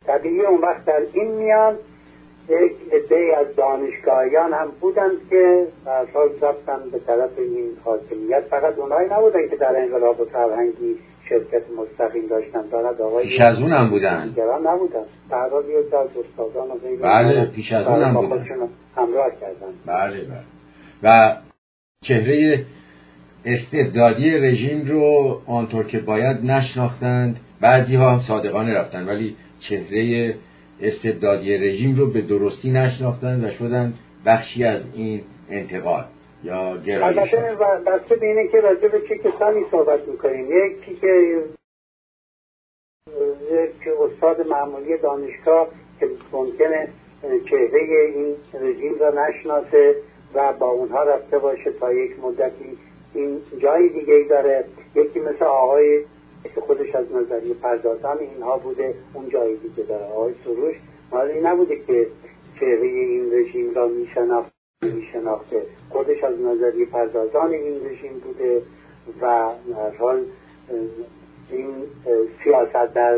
طبیعی اون وقت در این میان یک عده از دانشگاهیان هم بودند که اصلا رفتن به طرف این حاکمیت. فقط اونایی نبودن که در انقلاب فرهنگی شرکت مستقیم داشتن، فقط آقای پیش از اون هم بودن، دیگران نبودن. در حال یک از استادان و غیره بله پیش از اون هم بودن، همراه کردن. بله بله. و چهره استبدادی رژیم رو آنطور که باید نشناختند، بعضی ها هم صادقانه رفتن ولی چهره استبدادی رژیم رو به درستی نشناختند و شدن بخشی از این انتقال یا گرایش. البته بسته به اینه که راجع به چه کسانی صحبت میکنیم. یکی که استاد معمولی دانشگاه که ممکنه چهره این رژیم را نشناسه و با اونها رفته باشه تا یک مدتی این جای دیگه ای داره. یکی مثل آقای که خودش از نظریه پردازان اینها بوده، اون جای دیگه داره. آقای سروش مالی نبوده که چهره این رژیم را میشناخته، خودش از نظریه پردازان این رژیم بوده و هر حال این سیاست در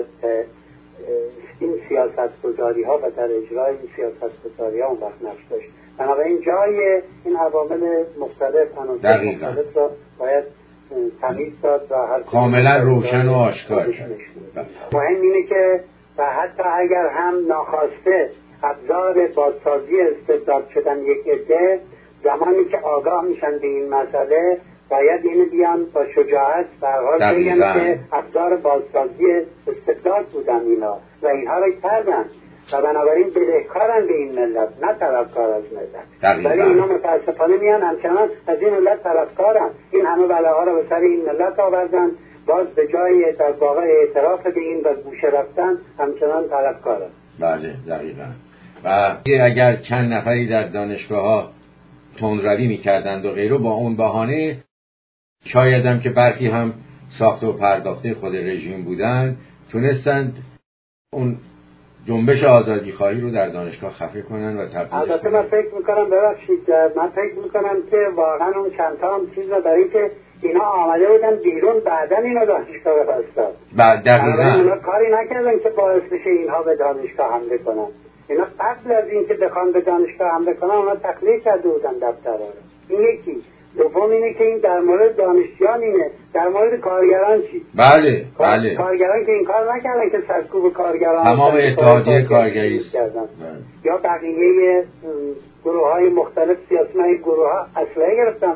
این سیاست گذاری ها و در اجرای این سیاست گذاری ها اون وقت نقش داشت. بنابراین جای این عوامل مختلف عناصر مختلف را باید تمیز داد و هر کاملا روشن و آشکار کرد. مهم اینه که و حتی اگر هم ناخواسته ابزار بازسازی استبداد شدن یک عده، زمانی که آگاه میشن به این مسئله باید اینو بیان با شجاعت به هر حال بگن که ابزار بازسازی استبداد بودن اینا و اینها را کردن و بنابراین بدهکارن به این ملت، نه طرفکار از ملت. ولی اینا متاسفانه میان همچنان از این ملت طرفکارن. این همه بلاها را به سر این ملت آوردن، باز به جای در واقع اعتراف به این و گوشه رفتن همچنان طرفکارن. بله دقیقاً. و اگر چند نفری در دانشگاه ها تندروی میکردند و غیره، با اون بهانه شاید هم که برخی هم ساخته و پرداخته خود رژیم بودند، تونستند اون جنبش آزادی خواهی رو در دانشگاه خفه کنن و تبدیلش کنن. البته من فکر میکنم من فکر میکنم که واقعا اون چند تا هم چیز رو برای اینکه اینا آمده بودن بیرون بعدن اینو دانشگاه رو بستن. دقیقاً. اینا کاری نکردن که باعث بشه اینها به دانشگاه حمله کنن. اینا قبل از اینکه بخوان به دانشگاه حمله کنن اونا تخلیه کرده بودن دفترها رو. این یکی. دوم اینه که این در مورد دانشجویان اینه، در مورد کارگران چی؟ بله. کارگران که این کار نکردن که سرکوب کارگران تمام اتحادیه کارگری کردن یا بقیه گروه‌های مختلف سیاسی گروه‌ها اسلحه گرفتن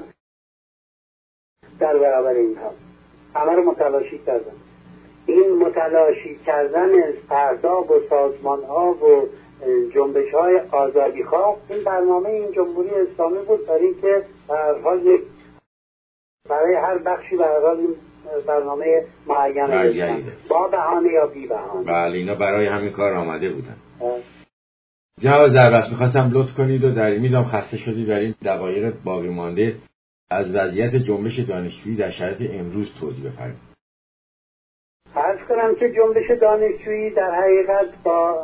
در برابر اینها، همه رو متلاشی کردن. این متلاشی کردن احزاب و سازمان‌ها و جنبش‌های آزادی‌خواه این برنامه این جمهوری اسلامی بود، برای اینکه به هر حال برای هر بخشی به هر حال برنامه معینی با بهانه یا بی بهانه. بله اینا برای همین کار آمده بودن. جناب زربخش می‌خواستم لطف کنید و در میدونم خسته شدید در این دقایق باقی مانده از وضعیت جنبش دانشجویی در شرایط امروز توضیح بفرمایید. عرض کنم که جنبش دانشجویی در حقیقت با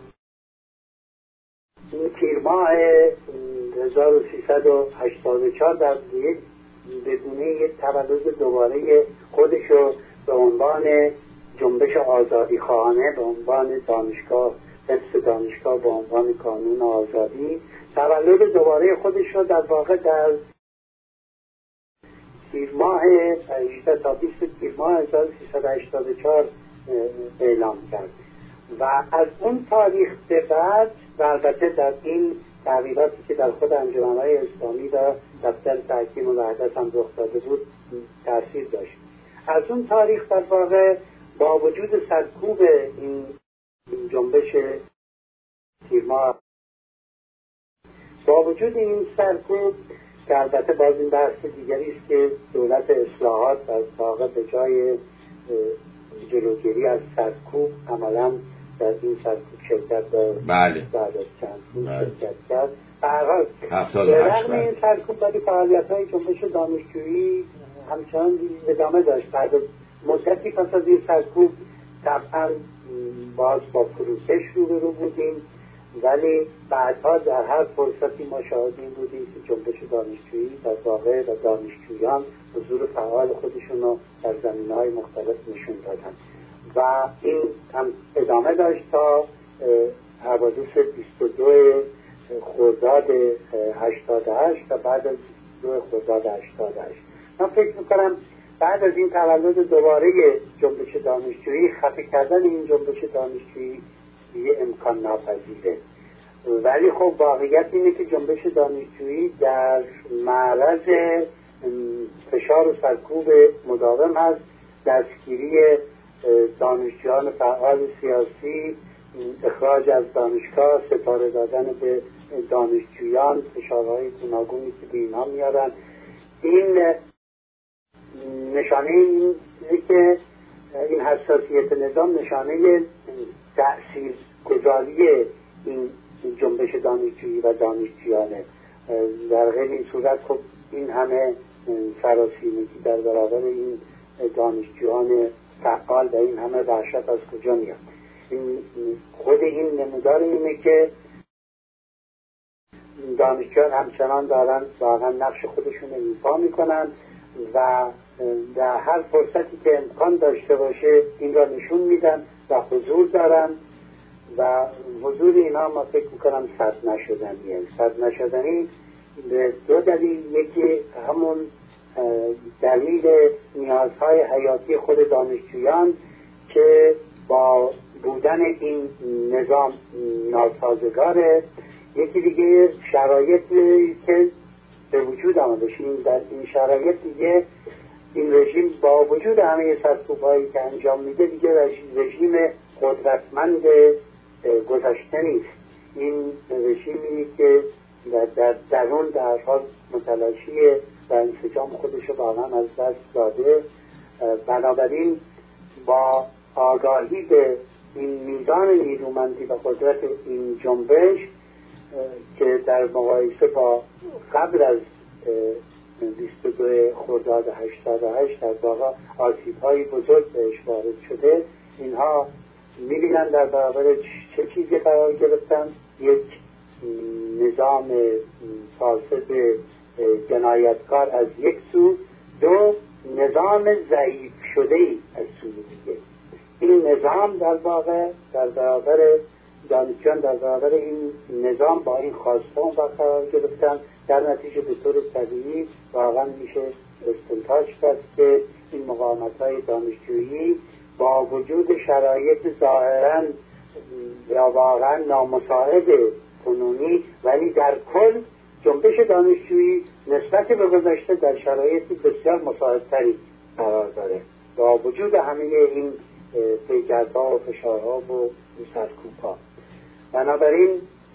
تیر ماه 1384 در بدون یک تولد دوباره خودشو به عنوان جنبش آزادی خواهانه، به عنوان دانشگاه، حفظ دانشگاه، به عنوان کانون آزادی، تولد دوباره خودش رو در واقع در تیر ماه 18 تا 20 تیر ماه 1384 اعلام کرد و از اون تاریخ به بعد و البته در این تغییراتی که در خود انجمن‌های اسلامی و دفتر تحکیم و وحدت هم رخ داده بود تأثیر داشت. از اون تاریخ در واقع با وجود سرکوب این جنبش تیر ماه، با وجود این سرکوب که البته باز این بحث دیگری است که دولت اصلاحات از واقع به جای جلوگیری از سرکوب عملاً در این سرکوب شرکت داشت. بله. بعد از چند روز شرکت کرد. به هر حال به رغم این سرکوب ولی فعالیت‌های جنبش دانشجویی همچنان ادامه داشت. بعد از مدتی پس از این سرکوب طبعاً باز با فروکش روبرو بودیم، ولی بعدها در هر فرصتی ما شاهد این بودیم که جنبش دانشجویی در واقع و دانشجویان حضور فعال خودشون رو در زمینه‌های مختلف نشون دادن و این هم ادامه داشت تا حوادث 22 خرداد 88 و بعد از 22 خرداد 88. من فکر میکنم بعد از این تولد دوباره جنبش دانشجویی، خفه کردن این جنبش دانشجویی دیگه امکان ناپذیره. ولی خب واقعیت اینه که جنبش دانشجویی در معرض فشار و سرکوب مداوم هست. دستگیری دانشجویان فعال سیاسی، اخراج از دانشگاه، ستاره دادن به دانشجویان، فشارهای گوناگونی که به اینها میارن، این نشانه اینه که این حساسیت نظام نشانه تأثیر گذاری این جنبش دانشجویی و دانشجویانه. در غیر این صورت خب این همه سراسیمگی در برابر این دانشجویان فعال و این همه وحشت از کجا میاد؟ خود این نمودار اینه که دانشجویان همچنان دارن واقعا نقش خودشون رو ایفا میکنن و در هر فرصتی که امکان داشته باشه این را نشون میدن و حضور دارن و حضور اینا ما فکر میکنم سد نشدنیه. سد نشدنی به دو دلیل، یکی همون دلیل نیازهای حیاتی خود دانشجویان که با بودن این نظام ناسازگاره، یکی دیگه شرایطی که به وجود آمده. در این شرایط دیگه این رژیم با وجود همه سرکوب‌هایی که انجام میده دیگه رژیم قدرتمند گذشته نیست. این رژیمی که در درون در حال متلاشی و انسجام خودش رو واقعا از دست داده. بنابراین با آگاهی به این میزان نیرومندی و قدرت این جنبش که در مقایسه با قبل از 22 خرداد 88 در واقع آسیب‌های بزرگ بهش وارد شده، اینها می‌بینن در برابر چه چیزی قرار گرفتن. یک نظام فاسد جنایتکار از یک سو، دو نظام ضعیف شده‌ای از سوی دیگه. این نظام در واقع در برابر دانشجویان، در برابر این نظام با این خواستان قرار گرفتن. در نتیجه به طور طبیعی واقعا میشه استنتاج کرد که این مقاومت‌های دانشجویی با وجود شرایط ظاهراً یا واقعا نامساعد کنونی، ولی در کل جنبش دانشجویی نسبت به گذشته در شرایط بسیار مساعدتری قرار داره با وجود همه این پیگردها و فشارها و سرکوب‌ها. بنابراین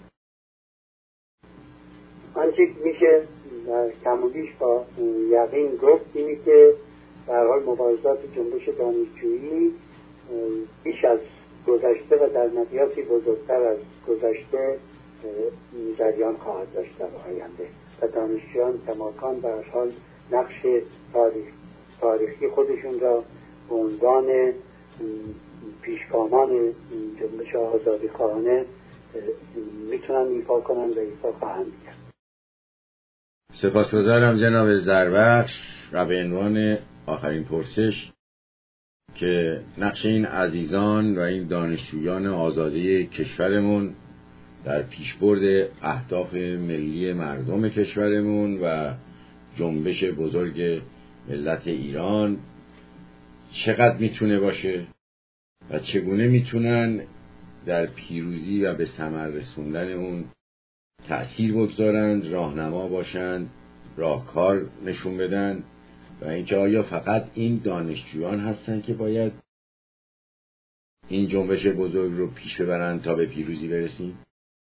آنچه میشه کم و بیش با یقین گفت اینه که در حال مبارزات جنبش دانشجویی بیش از گذشته و در مقیاسی بزرگتر از گذشته جریان خواهد داشت در آینده و دانشجویان کماکان در حال نقش تاریخی خودشون را به عنوان پیشگامان جنبش آزادی خواهانه میتونن ایفا کنن و ایفا خواهند کرد. سپاسگزارم جناب زربخش. و به عنوان آخرین پرسش که نقش این عزیزان و این دانشجویان آزاده کشورمون در پیشبرد اهداف ملی مردم کشورمون و جنبش بزرگ ملت ایران چقدر میتونه باشه و چگونه میتونن در پیروزی و به ثمر رسوندن اون تأثیر بگذارند، راهنما باشند، راهکار نشون بدن و اینکه آیا فقط این دانشجویان هستن که باید این جنبش بزرگ رو پیش ببرن تا به پیروزی برسیم؟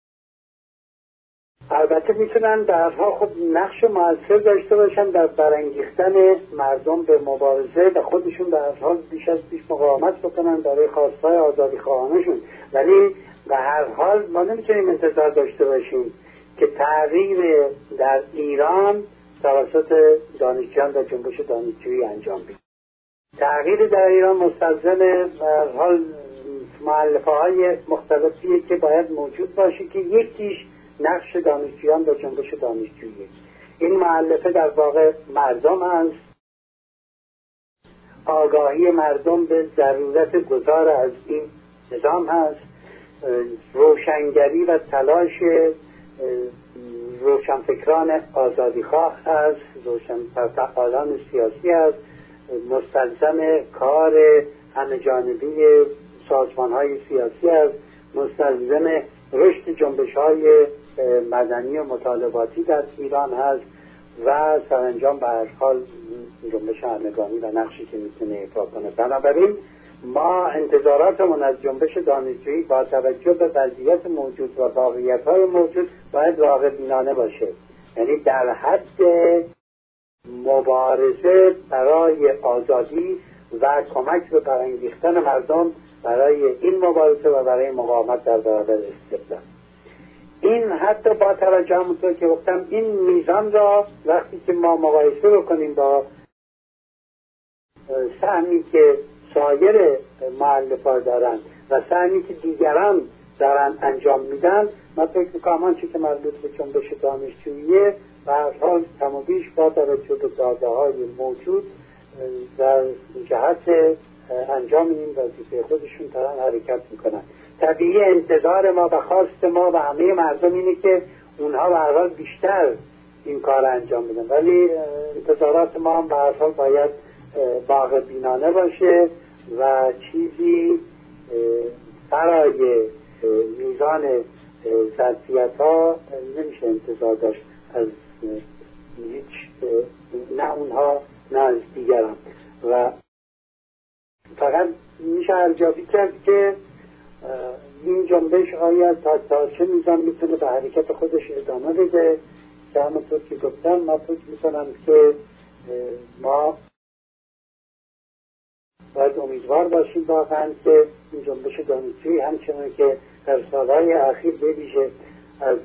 البته میتونن درها خب نقش موثر داشته باشن در برانگیختن مردم به مبارزه و خودشون در حال بیش از پیش مقاومت بکنن برای خواستهای آزادی خواهانشون، ولی به هر حال ما نمیتونیم انتظار داشته باشیم که تغییر در ایران توسط دانشجویان و جنبش دانشجویی انجام بگیره. تغییر در ایران مستلزم به هر حال مؤلفه‌های مختلفیه که باید موجود باشه که یکیش نقش دانشجویان و جنبش دانشجویی. این مؤلفه در واقع مردم هست. آگاهی مردم به ضرورت گذار از این نظام هست، روشنگری و تلاش روشنفکران آزادیخواه هست، فعالان سیاسی هست، مستلزم کار همه جانبی سازمان‌های سیاسی هست، مستلزم رشد جنبش‌های مدنی و مطالباتی در ایران هست و سرانجام به هر حال جنبش همگانی و نقشی که میتونه ایفا کنه. بنابراین ما انتظاراتمون از جنبش دانشجویی با توجه به وضعیت موجود و واقعیت‌های موجود باید واقع‌بینانه باشه، یعنی در حد مبارزه برای آزادی و کمک به برانگیختن مردم برای این مبارزه و برای مقاومت در برابر استبداد. این حتی با توجه همونطور که گفتم این میزان را وقتی که ما مقایسه بکنیم با سهمی که سایر مؤلفه‌ها دارن و سهمی که دیگران دارن انجام میدن، من فکر میکنم آنچه که مربوط به جنبش دانشجویی به هر حال کم و بیش با توجه به داده‌های موجود در جهت انجام این وظیفه خودشون دارن حرکت میکنن. طبیعی انتظار ما و خواست ما و همه مردم اینه که اونها به هر حال بیشتر این کار انجام بدن، ولی انتظارات ما هم به هر حال باید واقع‌بینانه باشه و چیزی برای میزان ظرفیت‌ها نمیشه انتظار داشت از هیچ، نه اونها نه از دیگران، و فقط میشه ارزیابی کرد که این جنبش آیا تا چه میزان میتونه به حرکت خودش ادامه بده. که همونطور که گفتم من فکر میکنم که ما باید امیدوار باشیم واقعا که این جنبش دانشجویی همچنان که در سالهای اخیر بویژه از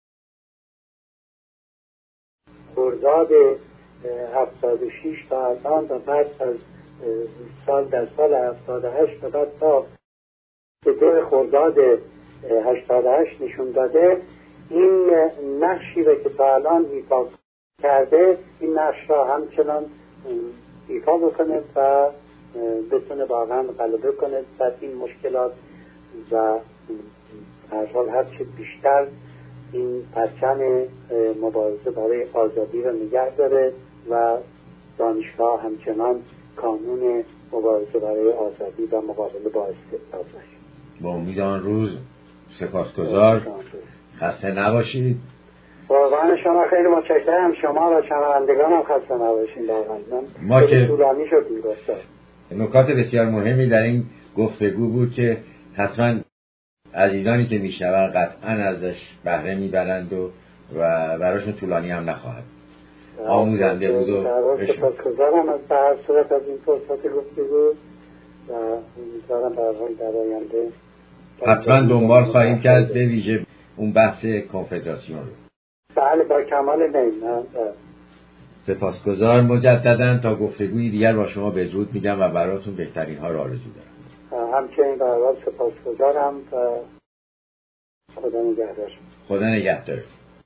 خرداد 76 تا الان و بعد از در سال 78 و بعد تا که 2 خرداد 88 نشون داده، این نقشی رو که تا الان ایفا کرده این نقش را همچنان ایفا بکنه و بتونه واقعا غلبه کنه بر این مشکلات و هر حال هرچه بیشتر این پرچم مبارزه برای آزادی رو نگه داره و دانشگاه همچنان کانون مبارزه برای آزادی و مقابله با استبداد باشه. با امید آن روز. سپاسگزار، خسته نباشید. واقعا شما خیلی متشکرم، شما و شنوندگان هم خسته نباشید. ما که طولانی شد این گفتار. نکات بسیار مهمی در این گفتگو بود که حتما عزیزانی که میشنون قطعا ازش بهره میبرند و براشون طولانی هم نخواهد. آموزنده بود و سپاسگزارم از هر صورت از این فرصت گفتگو و امیدوارم به هر حال در آینده حتما دنبال خواهیم کرد، به ویژه اون بحث کنفدراسیون رو. بله با کمال میل. سپاسگزار مجددا. تا گفتگوی دیگر با شما بدرود میگم و براتون بهترین ها رو آرزو دارم. همچنین به هر حال سپاسگزارم و خدا نگهدار. خدا نگهدار.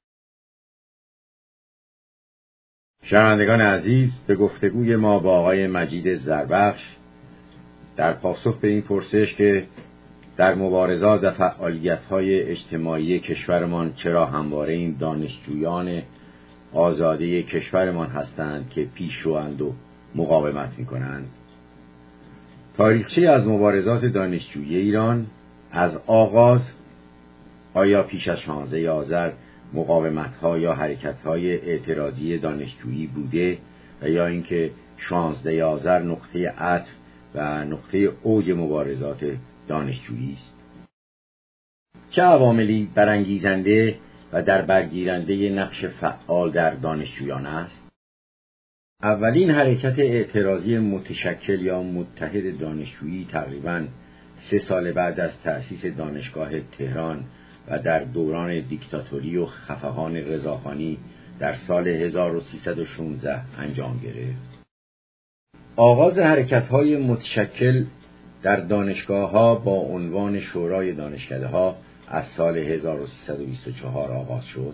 شنوندگان عزیز، به گفتگوی ما با آقای مجید زربخش در پاسخ به این پرسش که در مبارزات و فعالیت‌های اجتماعی کشورمان چرا همواره این دانشجویان آزاده کشورمان هستند که پیشروند و مقاومت می‌کنند، تاریخچه از مبارزات دانشجویی ایران از آغاز آیا پیش از 16 آذر مقاومت‌ها یا حرکت‌های اعتراضی دانشجویی بوده و یا اینکه 16 آذر نقطه عطف و نقطه اوج مبارزات دانشجویی است؟ چه عواملی برانگیزنده و در برگیرنده نقش فعال در دانشجویان است؟ اولین حرکت اعتراضی متشکل یا متحد دانشجویی تقریباً 3 سال بعد از تأسیس دانشگاه تهران و در دوران دیکتاتوری و خفقان رضاخانی در سال 1316 انجام گرفت. آغاز حرکت‌های متشکل در دانشگاه‌ها با عنوان شورای دانشکده‌ها از سال 1324 آغاز شد.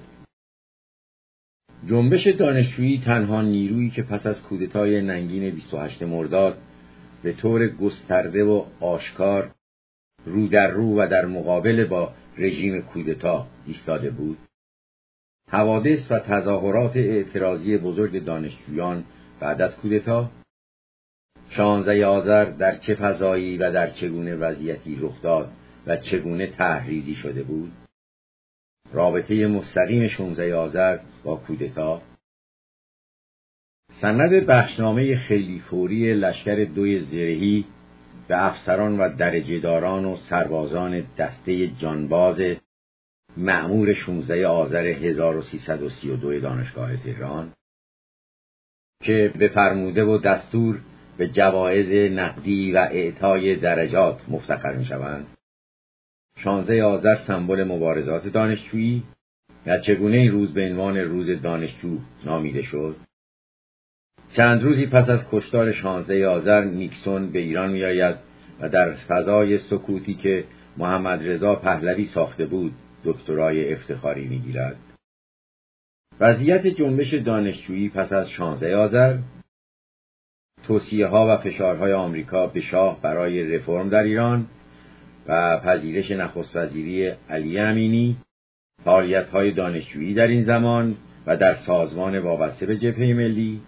جنبش دانشجویی تنها نیرویی که پس از کودتای ننگین 28 مرداد به طور گسترده و آشکار رو در رو و در مقابل با رژیم کودتا ایستاده بود. حوادث و تظاهرات اعتراضی بزرگ دانشجویان بعد از کودتا، 16 آذر در چه فضایی و در چگونه وضعیتی رخ داد و چگونه تحریزی شده بود، رابطه مستقیم 16 آذر با کودتا، سند بخشنامه خیلی فوری لشکر دوی زرهی به افسران و درجه‌داران و سربازان دسته جانباز مأمور 16 آذر 1332 دانشگاه تهران که به فرموده و دستور به جوایز نقدی و اعطای درجات مفتخر می‌شوند. 16 آذر سمبل مبارزات دانشجویی و چگونه این روز به عنوان روز دانشجو نامیده شد. چند روزی پس از کشتار 16 آذر نیکسون به ایران می‌آید و در فضای سکوتی که محمد رضا پهلوی ساخته بود دکترای افتخاری می‌گیرد. وضعیت جنبش دانشجویی پس از 16 آذر، توصیه‌ها و فشارهای آمریکا به شاه برای رفرم در ایران و پذیرش نخست وزیری علی امینی، فعالیت‌های دانشجویی در این زمان و در سازمان وابسته به جبهه ملی،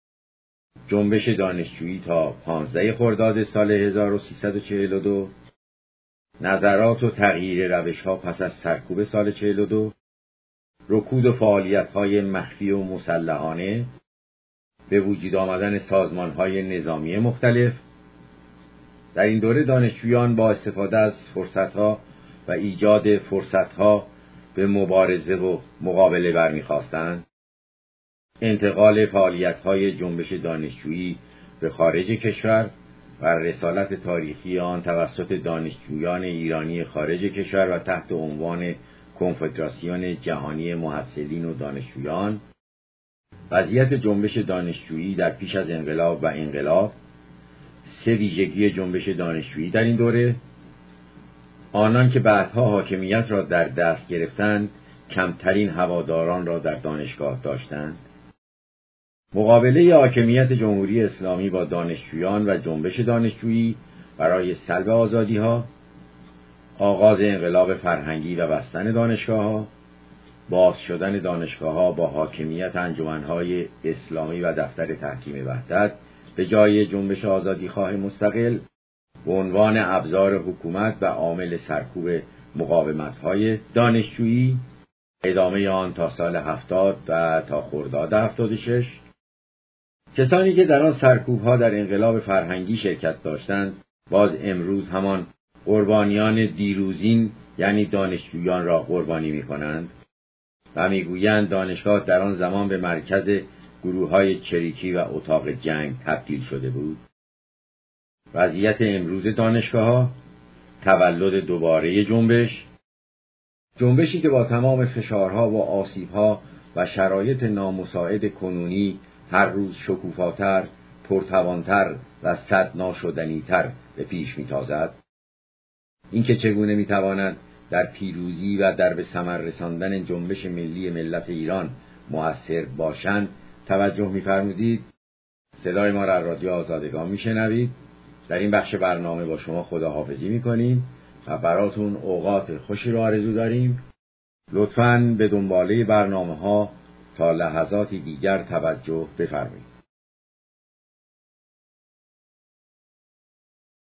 جنبش دانشجویی تا 15 خرداد سال 1342، نظرات و تغییر روش‌ها پس از سرکوب سال 42، رکود و فعالیت‌های مخفی و مسلحانه، به وجود آمدن سازمان‌های نظامی مختلف. در این دوره دانشجویان با استفاده از فرصت‌ها و ایجاد فرصت‌ها به مبارزه و مقابله برمی‌خواستند. انتقال فعالیت‌های جنبش دانشجویی به خارج کشور و رسالت تاریخی آن توسط دانشجویان ایرانی خارج کشور و تحت عنوان کنفدراسیون جهانی محصلین و دانشجویان، وضعیت جنبش دانشجویی در پیش از انقلاب و انقلاب، 3 ویژگی جنبش دانشجویی در این دوره: آنان که بعدها حاکمیت را در دست گرفتند کمترین هواداران را در دانشگاه داشتند. مقابله حاکمیت جمهوری اسلامی با دانشجویان و جنبش دانشجویی برای سلب آزادی‌ها، آغاز انقلاب فرهنگی و بستن دانشگاه‌ها، باز شدن دانشگاه‌ها با حاکمیت انجمن‌های اسلامی و دفتر تحکیم وحدت به جای جنبش آزادیخواه مستقل به عنوان ابزار حکومت و عامل سرکوب مقاومت‌های دانشجویی، ادامه آن تا سال 70 و تا خرداد 76. کسانی که در آن سرکوب‌ها در انقلاب فرهنگی شرکت داشتند باز امروز همان قربانیان دیروزین یعنی دانشجویان را قربانی می‌کنند و می‌گویند دانشگاه در آن زمان به مرکز گروه‌های چریکی و اتاق جنگ تبدیل شده بود. وضعیت امروز دانشگاه‌ها، تولد دوباره جنبشی که با تمام فشارها و آسیب‌ها و شرایط نامساعد کنونی هر روز شکوفاتر، پرتوانتر و صد ناشدنی‌تر به پیش می‌تازد. اینکه چگونه می‌تواند در پیروزی و در به ثمر رساندن جنبش ملی ملت ایران مؤثر باشند توجه می‌فرمودید. صدای ما را رادیو آزادگان می‌شنوید. در این بخش برنامه با شما خداحافظی می‌کنیم و براتون اوقات خوشی را آرزو داریم. لطفاً به دنباله برنامه‌ها تا لحظاتی دیگر توجه بفرمایید.